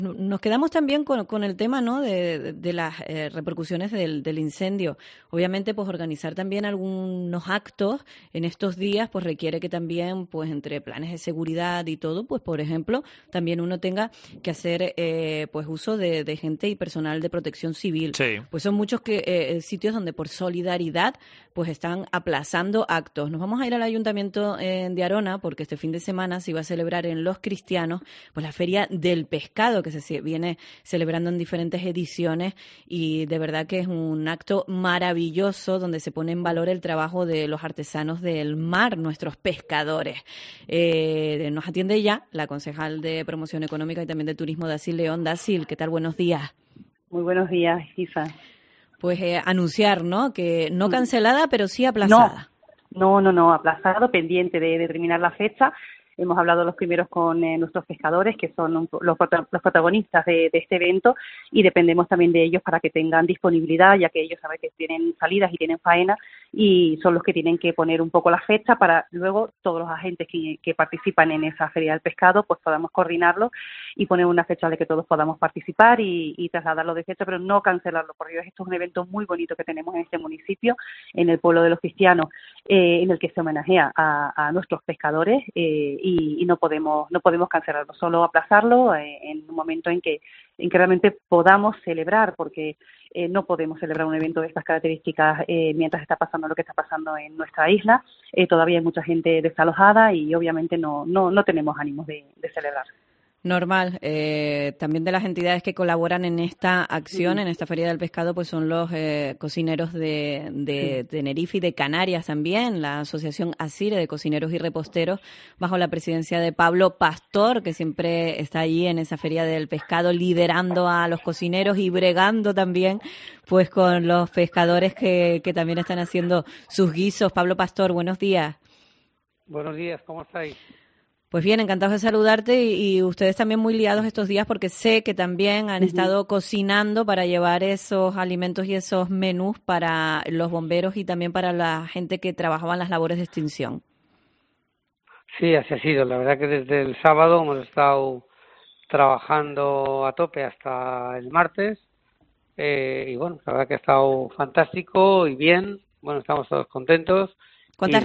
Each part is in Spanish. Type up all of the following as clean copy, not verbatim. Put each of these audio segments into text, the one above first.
Nos quedamos también con el tema, ¿no?, de las repercusiones del incendio. Obviamente, pues organizar también algunos actos en estos días, pues requiere que también, pues entre planes de seguridad y todo, pues por ejemplo, también uno tenga que hacer pues uso de gente y personal de protección civil. Sí. Pues son muchos sitios donde por solidaridad pues están aplazando actos. Nos vamos a ir al Ayuntamiento de Arona porque este fin de semana se iba a celebrar en Los Cristianos pues la Feria del Pescado, que se viene celebrando en diferentes ediciones, y de verdad que es un acto maravilloso donde se pone en valor el trabajo de los artesanos del mar, nuestros pescadores. Nos atiende ya la concejal de Promoción Económica y también de Turismo, Dasil León. Dasil, ¿qué tal? Buenos días. Muy buenos días, Isa. Pues anunciar, ¿no?, que no cancelada, pero sí aplazada. No, aplazado, pendiente de terminar la fecha. Hemos hablado los primeros con nuestros pescadores, que son los protagonistas de este evento, y dependemos también de ellos para que tengan disponibilidad, ya que ellos saben que tienen salidas y tienen faena, y son los que tienen que poner un poco la fecha para luego todos los agentes que participan en esa Feria del Pescado pues podamos coordinarlo y poner una fecha de que todos podamos participar y trasladarlo de fecha, pero no cancelarlo, porque esto es un evento muy bonito que tenemos en este municipio, en el pueblo de Los Cristianos, en el que se homenajea a nuestros pescadores, y no podemos cancelarlo, solo aplazarlo en un momento en que realmente podamos celebrar, porque no podemos celebrar un evento de estas características mientras está pasando lo que está pasando en nuestra isla. Todavía hay mucha gente desalojada y obviamente no tenemos ánimos de celebrar. Normal. También de las entidades que colaboran en esta acción, en esta Feria del Pescado, pues son los cocineros de Tenerife y de Canarias también, la Asociación ASIRE de Cocineros y Reposteros, bajo la presidencia de Pablo Pastor, que siempre está allí en esa Feria del Pescado liderando a los cocineros y bregando también pues con los pescadores que también están haciendo sus guisos. Pablo Pastor, buenos días. Buenos días, ¿cómo estáis? Pues bien, encantados de saludarte y ustedes también muy liados estos días porque sé que también han estado cocinando para llevar esos alimentos y esos menús para los bomberos y también para la gente que trabajaba en las labores de extinción. Sí, así ha sido. La verdad que desde el sábado hemos estado trabajando a tope hasta el martes y bueno, la verdad que ha estado fantástico y bien. Bueno, estamos todos contentos. ¿Cuántas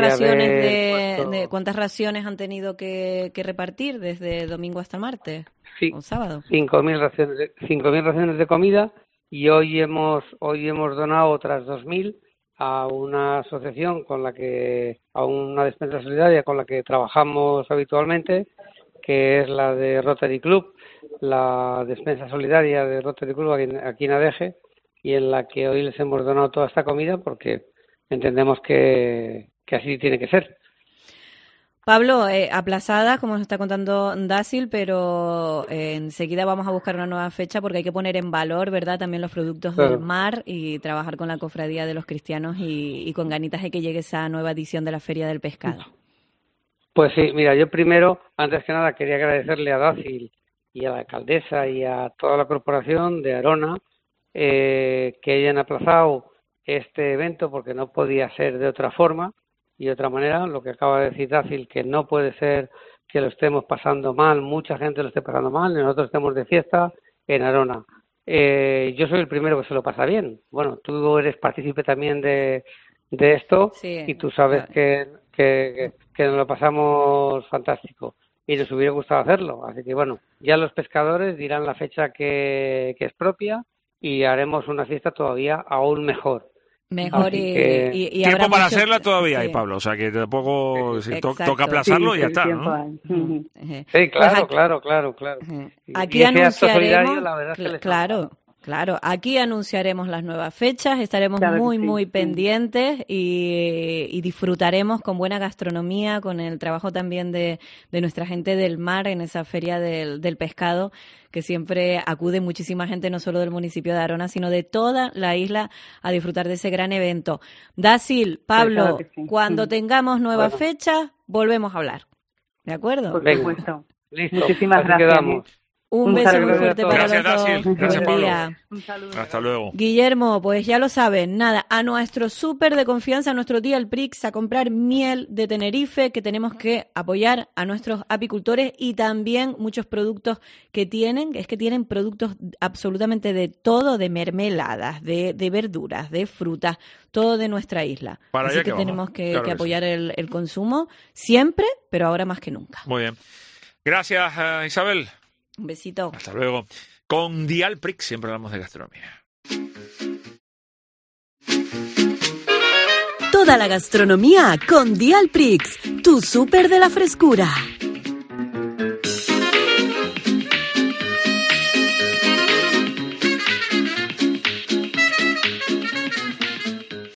raciones han tenido que repartir desde domingo hasta el martes o sábado? 5.000 raciones de comida, y hoy hemos donado otras 2.000 a una asociación a una despensa solidaria con la que trabajamos habitualmente, que es la de Rotary Club, la despensa solidaria de Rotary Club aquí en Adeje, y en la que hoy les hemos donado toda esta comida porque entendemos que así tiene que ser. Pablo, aplazada, como nos está contando Dasil, pero enseguida vamos a buscar una nueva fecha porque hay que poner en valor, ¿verdad?, también los productos del mar y trabajar con la Cofradía de los Cristianos y con ganitas de que llegue esa nueva edición de la Feria del Pescado. Pues sí, mira, yo primero, antes que nada, quería agradecerle a Dasil y a la alcaldesa y a toda la corporación de Arona que hayan aplazado este evento porque no podía ser de otra forma y de otra manera. Lo que acaba de decir Dasil, que no puede ser que lo estemos pasando mal, mucha gente lo esté pasando mal, y nosotros estemos de fiesta en Arona. Yo soy el primero que se lo pasa bien. Bueno, tú eres partícipe también de esto, sí, y tú sabes que nos lo pasamos fantástico y nos hubiera gustado hacerlo. Así que bueno, ya los pescadores dirán la fecha que es propia y haremos una fiesta todavía aún mejor. Y tiempo para hacerla todavía hay, Pablo, o sea que tampoco toca aplazarlo y ya está, ¿no? Sí, claro. Aquí anunciaremos, claro, aquí anunciaremos las nuevas fechas, estaremos muy pendientes y disfrutaremos con buena gastronomía, con el trabajo también de nuestra gente del mar en esa Feria del Pescado, que siempre acude muchísima gente, no solo del municipio de Arona, sino de toda la isla a disfrutar de ese gran evento. Dasil, Pablo, cuando tengamos nuevas fechas, volvemos a hablar. ¿De acuerdo? Por supuesto. Listo. Muchísimas gracias. Quedamos. Un beso muy fuerte para los dos. Gracias, Dasil. Gracias, Pablo. Un saludo. Hasta luego. Guillermo, pues ya lo saben, nada, a nuestro súper de confianza, a nuestro Dial Prix, a comprar miel de Tenerife, que tenemos que apoyar a nuestros apicultores y también muchos productos que tienen productos absolutamente de todo, de mermeladas, de verduras, de frutas, todo de nuestra isla. Así que tenemos que apoyar el consumo siempre, pero ahora más que nunca. Muy bien. Gracias, Isabel. Un besito. Hasta luego. Con Dial Prix siempre hablamos de gastronomía. Toda la gastronomía con Dial Prix, tu súper de la frescura.